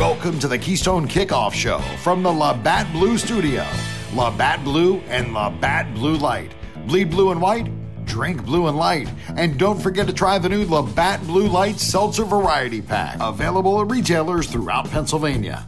Welcome to the Keystone Kickoff Show from the Labatt Blue Studio. Labatt Blue and Labatt Blue Light. Bleed blue and white, drink blue and light. And don't forget to try the new Labatt Blue Light Seltzer Variety Pack. Available at retailers throughout Pennsylvania.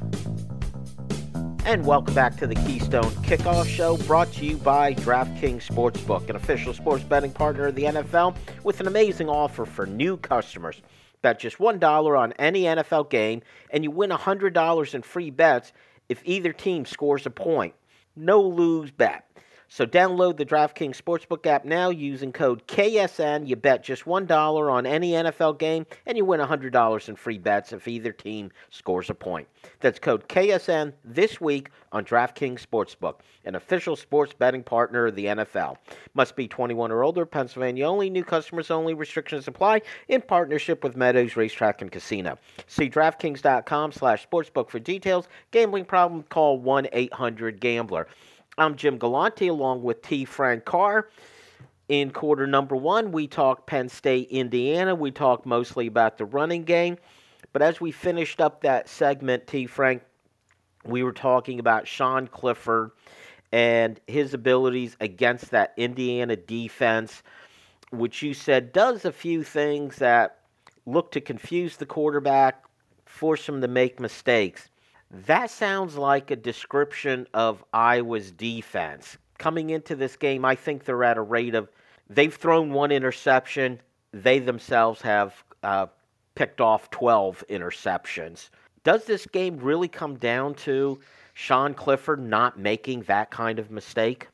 And welcome back to the Keystone Kickoff Show, brought to you by DraftKings Sportsbook, an official sports betting partner of the NFL, with an amazing offer for new customers. Bet just $1 on any NFL game, and you win $100 in free bets if either team scores a point. No lose bet. So download the DraftKings Sportsbook app now using code KSN. You bet just $1 on any NFL game, and you win $100 in free bets if either team scores a point. That's code KSN this week on DraftKings Sportsbook, an official sports betting partner of the NFL. Must be 21 or older, Pennsylvania only, new customers only, restrictions apply, in partnership with Meadows Racetrack and Casino. See DraftKings.com/sportsbook for details. Gambling problem, call 1-800-GAMBLER. I'm Jim Galante along with T. Frank Carr. In quarter number one, we talked Penn State, Indiana. We talked mostly about the running game. But as we finished up that segment, T. Frank, we were talking about Sean Clifford and his abilities against that Indiana defense, which you said does a few things that look to confuse the quarterback, force him to make mistakes. That sounds like a description of Iowa's defense. Coming into this game, I think they're at a rate of, they've thrown one interception. They themselves have picked off 12 interceptions. Does this game really come down to Sean Clifford not making that kind of mistake?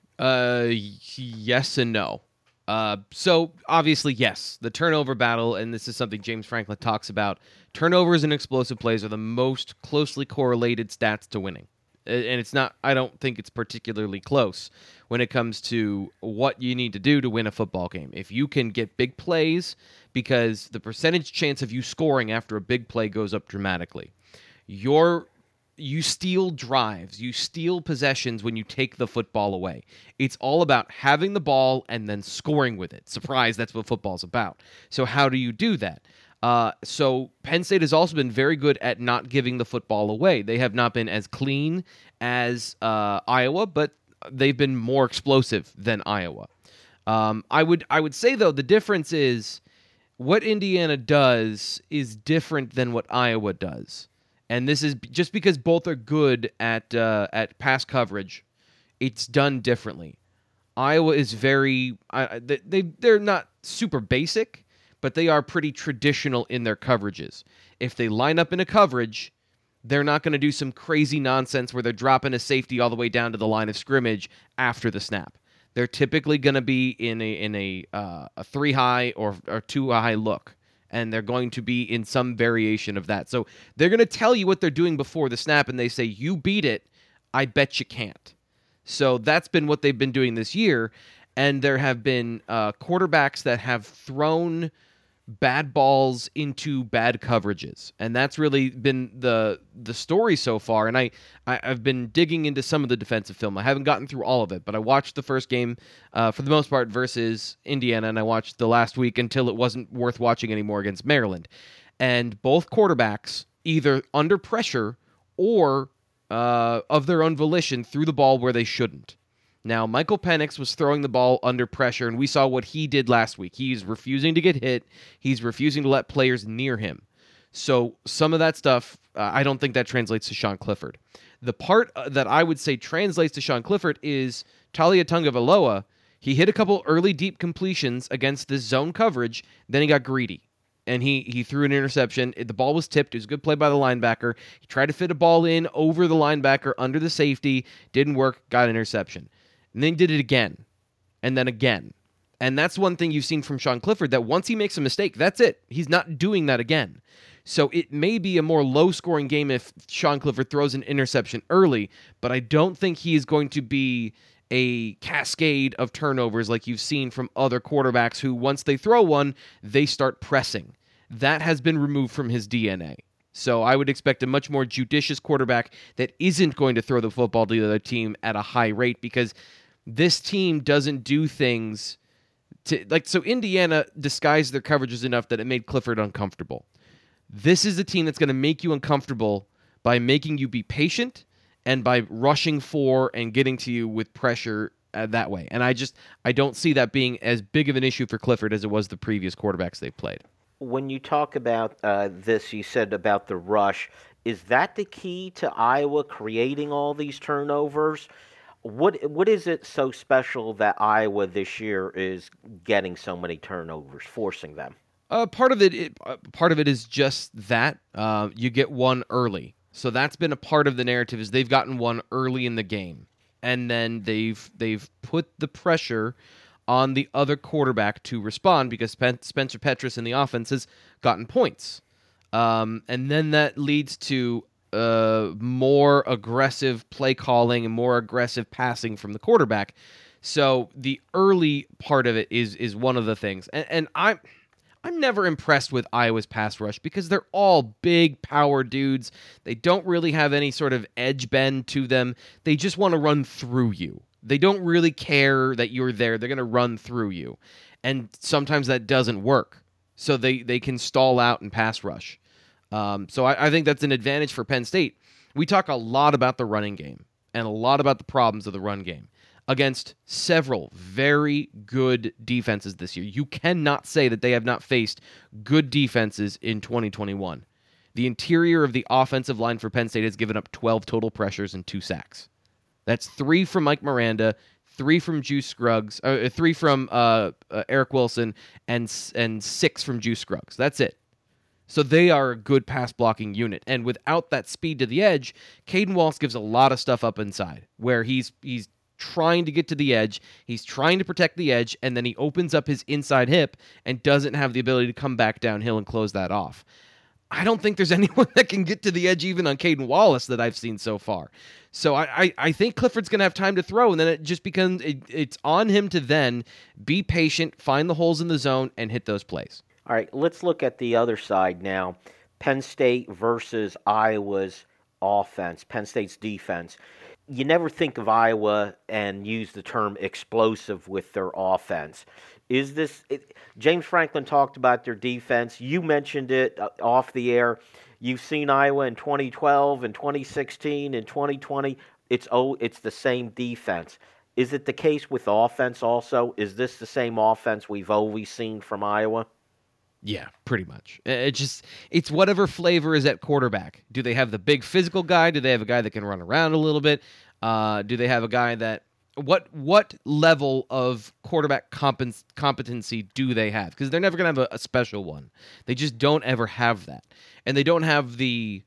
Yes and no. So obviously, yes, the turnover battle, and this is something James Franklin talks about, turnovers and explosive plays are the most closely correlated stats to winning. And it's not, I don't think it's particularly close when it comes to what you need to do to win a football game. If you can get big plays, because the percentage chance of you scoring after a big play goes up dramatically. You steal drives, you steal possessions when you take the football away. It's all about having the ball and then scoring with it. Surprise, that's what football's about. So how do you do that? So Penn State has also been very good at not giving the football away. They have not been as clean as Iowa, but they've been more explosive than Iowa. I would say, though, the difference is what Indiana does is different than what Iowa does. And this is just because both are good at pass coverage, it's done differently. Iowa is very they're not super basic, but they are pretty traditional in their coverages. If they line up in a coverage, they're not going to do some crazy nonsense where they're dropping a safety all the way down to the line of scrimmage after the snap. They're typically going to be in a 3-high or 2-high look. And they're going to be in some variation of that. So they're going to tell you what they're doing before the snap, and they say, you beat it, I bet you can't. So that's been what they've been doing this year, and there have been quarterbacks that have thrown bad balls into bad coverages, and that's really been the story so far. And I've been digging into some of the defensive film. I haven't gotten through all of it, but I watched the first game for the most part versus Indiana, and I watched the last week until it wasn't worth watching anymore against Maryland. And both quarterbacks, either under pressure or of their own volition, threw the ball where they shouldn't. Now, Michael Penix was throwing the ball under pressure, and we saw what he did last week. He's refusing to get hit. He's refusing to let players near him. So some of that stuff, I don't think that translates to Sean Clifford. The part that I would say translates to Sean Clifford is Talia Tagovailoa. He hit a couple early deep completions against this zone coverage, then he got greedy. And he threw an interception. The ball was tipped. It was a good play by the linebacker. He tried to fit a ball in over the linebacker, under the safety. Didn't work. Got an interception. And then he did it again. And then again. And that's one thing you've seen from Sean Clifford, that once he makes a mistake, that's it. He's not doing that again. So it may be a more low-scoring game if Sean Clifford throws an interception early, but I don't think he is going to be a cascade of turnovers like you've seen from other quarterbacks who, once they throw one, they start pressing. That has been removed from his DNA. So I would expect a much more judicious quarterback that isn't going to throw the football to the other team at a high rate, because this team doesn't do things to, like, so Indiana disguised their coverages enough that it made Clifford uncomfortable. This is a team that's going to make you uncomfortable by making you be patient and by rushing for and getting to you with pressure that way. And I don't see that being as big of an issue for Clifford as it was the previous quarterbacks they played. When you talk about this, you said about the rush. Is that the key to Iowa creating all these turnovers? What is it so special that Iowa this year is getting so many turnovers, forcing them? Part of it is just that you get one early. So that's been a part of the narrative is they've gotten one early in the game, and then they've put the pressure on the other quarterback to respond because Spencer Petras in the offense has gotten points. And then that leads to more aggressive play calling and more aggressive passing from the quarterback. So the early part of it is one of the things. And I'm never impressed with Iowa's pass rush because they're all big power dudes. They don't really have any sort of edge bend to them. They just want to run through you. They don't really care that you're there. They're going to run through you. And sometimes that doesn't work. So they can stall out and pass rush. So I think that's an advantage for Penn State. We talk a lot about the running game and a lot about the problems of the run game against several very good defenses this year. You cannot say that they have not faced good defenses in 2021. The interior of the offensive line for Penn State has given up 12 total pressures and 2 sacks. That's 3 from Mike Miranda, 3 from Juice Scruggs, 3 from Eric Wilson, and 6 from Juice Scruggs. That's it. So they are a good pass blocking unit. And without that speed to the edge, Caden Wallace gives a lot of stuff up inside where he's trying to get to the edge, he's trying to protect the edge, and then he opens up his inside hip and doesn't have the ability to come back downhill and close that off. I don't think there's anyone that can get to the edge even on Caden Wallace that I've seen so far. So I think Clifford's going to have time to throw, and then it just becomes it's on him to then be patient, find the holes in the zone, and hit those plays. All right, let's look at the other side now. Penn State versus Iowa's offense, Penn State's defense. You never think of Iowa and use the term explosive with their offense. James Franklin talked about their defense. You mentioned it off the air. You've seen Iowa in 2012 and 2016 and 2020. It's the same defense. Is it the case with offense also? Is this the same offense we've always seen from Iowa? Yeah, pretty much. It's whatever flavor is at quarterback. Do they have the big physical guy? Do they have a guy that can run around a little bit? Do they have a guy that what level of quarterback competency do they have? Because they're never going to have a special one. They just don't ever have that. And they don't have the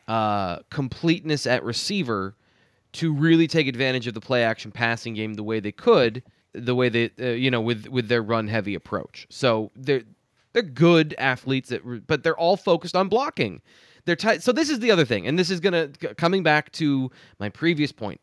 completeness at receiver to really take advantage of the play action passing game the way they could, the way they with their run heavy approach. So they're good athletes, but they're all focused on blocking. They're tight. So this is the other thing, and this is coming back to my previous point.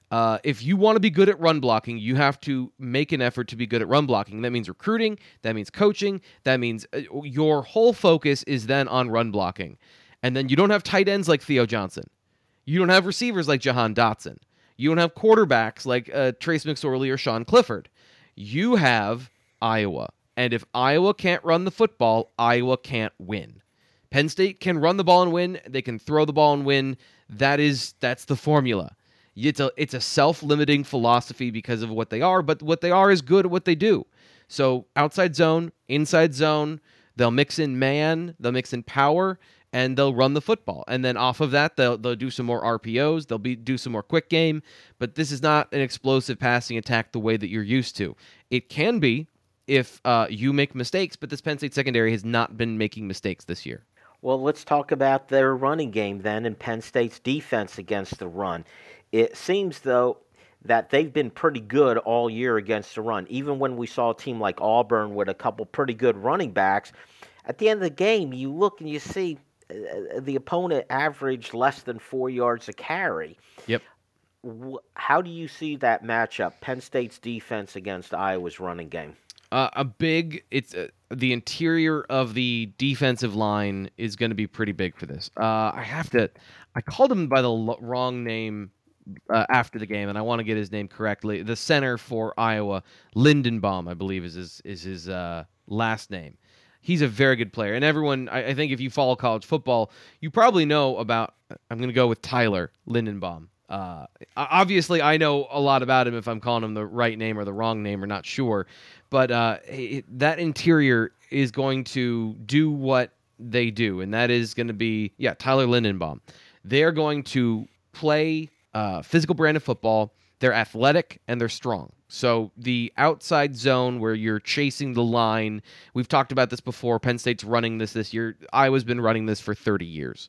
If you want to be good at run blocking, you have to make an effort to be good at run blocking. That means recruiting. That means coaching. That means your whole focus is then on run blocking. And then you don't have tight ends like Theo Johnson. You don't have receivers like Jahan Dotson. You don't have quarterbacks like Trace McSorley or Sean Clifford. You have Iowa. And if Iowa can't run the football, Iowa can't win. Penn State can run the ball and win. They can throw the ball and win. That's the formula. It's a self-limiting philosophy because of what they are, but what they are is good at what they do. So outside zone, inside zone, they'll mix in man, they'll mix in power, and they'll run the football. And then off of that, they'll do some more RPOs, do some more quick game, but this is not an explosive passing attack the way that you're used to. It can be if you make mistakes, but this Penn State secondary has not been making mistakes this year. Well, let's talk about their running game then and Penn State's defense against the run. It seems, though, that they've been pretty good all year against the run. Even when we saw a team like Auburn with a couple pretty good running backs, at the end of the game, you look and you see the opponent averaged less than 4 yards a carry. Yep. How do you see that matchup, Penn State's defense against Iowa's running game? The interior of the defensive line is going to be pretty big for this. I called him by the wrong name after the game, and I want to get his name correctly. The center for Iowa, Lindenbaum, I believe is his last name. He's a very good player. And everyone, I think if you follow college football, you probably know about, I'm going to go with Tyler Lindenbaum. Obviously, I know a lot about him if I'm calling him the right name or the wrong name or not sure. But that interior is going to do what they do, and that is going to be, Tyler Lindenbaum. They're going to play physical brand of football. They're athletic, and they're strong. So the outside zone where you're chasing the line, we've talked about this before. Penn State's running this year. Iowa's been running this for 30 years.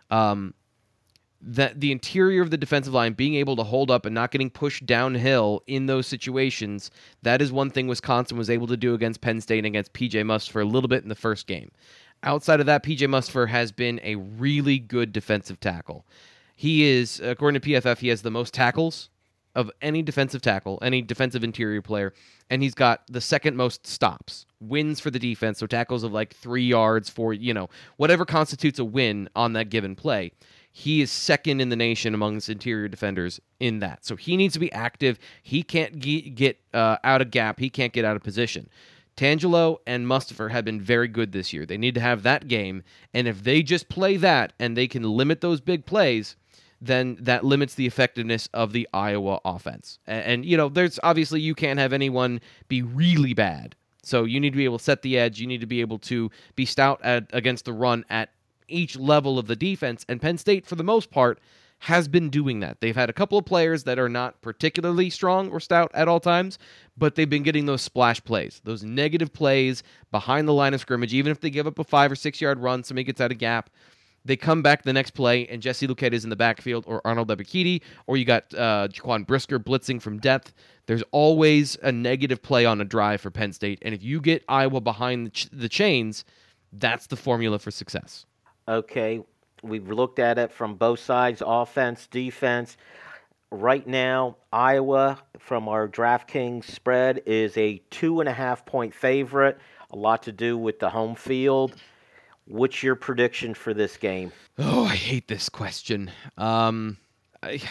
That the interior of the defensive line being able to hold up and not getting pushed downhill in those situations, that is one thing Wisconsin was able to do against Penn State and against P.J. Mustipher a little bit in the first game. Outside of that, P.J. Mustipher has been a really good defensive tackle. He is, according to PFF, he has the most tackles of any defensive tackle, any defensive interior player, and he's got the second most stops, wins for the defense, so tackles of like 3 yards for, whatever constitutes a win on that given play. He is second in the nation amongst interior defenders in that. So he needs to be active. He can't get out of gap. He can't get out of position. Tangelo and Mustipher have been very good this year. They need to have that game, and if they just play that and they can limit those big plays, then that limits the effectiveness of the Iowa offense. And there's obviously you can't have anyone be really bad. So you need to be able to set the edge. You need to be able to be stout against the run at each level of the defense. And Penn State, for the most part, has been doing that. They've had a couple of players that are not particularly strong or stout at all times, but they've been getting those splash plays, those negative plays behind the line of scrimmage. Even if they give up a 5 or 6 yard run, somebody gets out of gap, they come back the next play, and Jesse Luketa is in the backfield, or Arnold Ebiketie, or you got Jaquan Brisker blitzing from depth. There's always a negative play on a drive for Penn State, and if you get Iowa behind the chains, that's the formula for success. Okay, we've looked at it from both sides, offense, defense. Right now, Iowa, from our DraftKings spread, is a 2.5-point favorite. A lot to do with the home field. What's your prediction for this game? Oh, I hate this question. Iowa's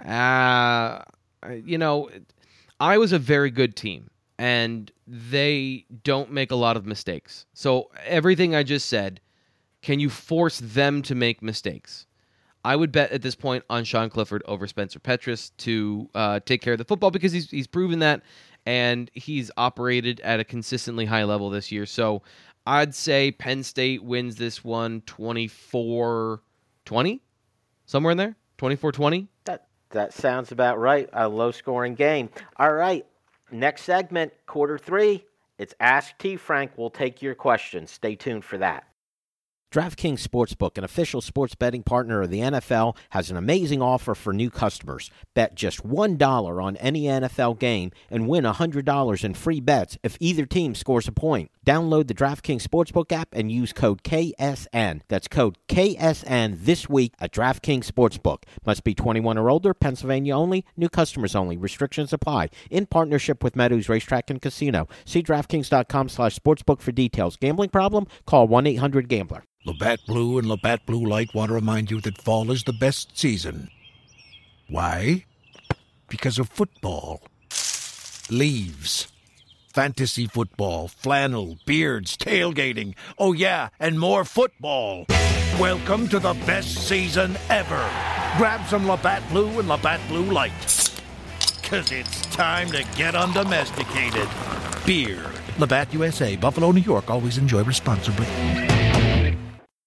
a very good team, and they don't make a lot of mistakes. So everything I just said, can you force them to make mistakes? I would bet at this point on Sean Clifford over Spencer Petras to take care of the football because he's proven that, and he's operated at a consistently high level this year. So I'd say Penn State wins this one 24-20, somewhere in there, 24-20. That sounds about right. A low-scoring game. All right, next segment, quarter 3. It's Ask T. Frank. We'll take your questions. Stay tuned for that. DraftKings Sportsbook, an official sports betting partner of the NFL, has an amazing offer for new customers. Bet just $1 on any NFL game and win $100 in free bets if either team scores a point. Download the DraftKings Sportsbook app and use code KSN. That's code KSN this week at DraftKings Sportsbook. Must be 21 or older, Pennsylvania only, new customers only. Restrictions apply. In partnership with Meadows Racetrack and Casino. See DraftKings.com/sportsbook for details. Gambling problem? Call 1-800-GAMBLER. Labatt Blue and Labatt Blue Light want to remind you that fall is the best season. Why? Because of football. Leaves. Fantasy football, flannel, beards, tailgating. Oh yeah, and more football. Welcome to the best season ever. Grab some Labatt Blue and Labatt Blue Light. 'Cause it's time to get undomesticated. Beer. Labatt USA, Buffalo, New York. Always enjoy responsibly.